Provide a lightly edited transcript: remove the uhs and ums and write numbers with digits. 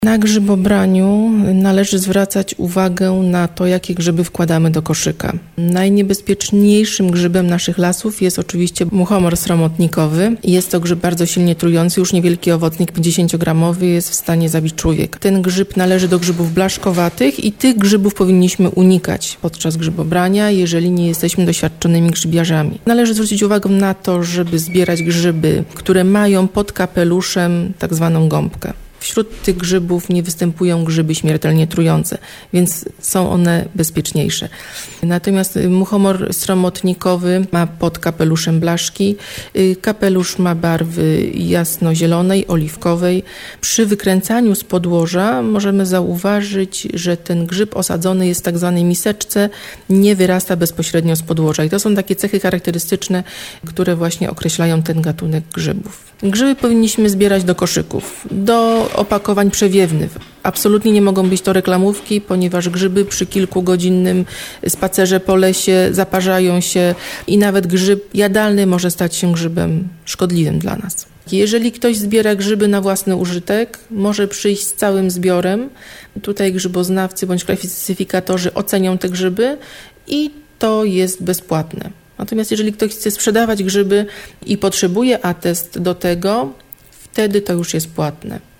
Na grzybobraniu należy zwracać uwagę na to, jakie grzyby wkładamy do koszyka. Najniebezpieczniejszym grzybem naszych lasów jest oczywiście muchomor sromotnikowy. Jest to grzyb bardzo silnie trujący, już niewielki owocnik 50-gramowy jest w stanie zabić człowieka. Ten grzyb należy do grzybów blaszkowatych i tych grzybów powinniśmy unikać podczas grzybobrania, jeżeli nie jesteśmy doświadczonymi grzybiarzami. Należy zwrócić uwagę na to, żeby zbierać grzyby, które mają pod kapeluszem tak zwaną gąbkę. Wśród tych grzybów nie występują grzyby śmiertelnie trujące, więc są one bezpieczniejsze. Natomiast muchomor sromotnikowy ma pod kapeluszem blaszki. Kapelusz ma barwy jasnozielonej, oliwkowej. Przy wykręcaniu z podłoża możemy zauważyć, że ten grzyb osadzony jest w tak zwanej miseczce, nie wyrasta bezpośrednio z podłoża. I to są takie cechy charakterystyczne, które właśnie określają ten gatunek grzybów. Grzyby powinniśmy zbierać do koszyków, do opakowań przewiewnych. Absolutnie nie mogą być to reklamówki, ponieważ grzyby przy kilkugodzinnym spacerze po lesie zaparzają się i nawet grzyb jadalny może stać się grzybem szkodliwym dla nas. Jeżeli ktoś zbiera grzyby na własny użytek, może przyjść z całym zbiorem. Tutaj grzyboznawcy bądź klasyfikatorzy ocenią te grzyby i to jest bezpłatne. Natomiast jeżeli ktoś chce sprzedawać grzyby i potrzebuje atest do tego, wtedy to już jest płatne.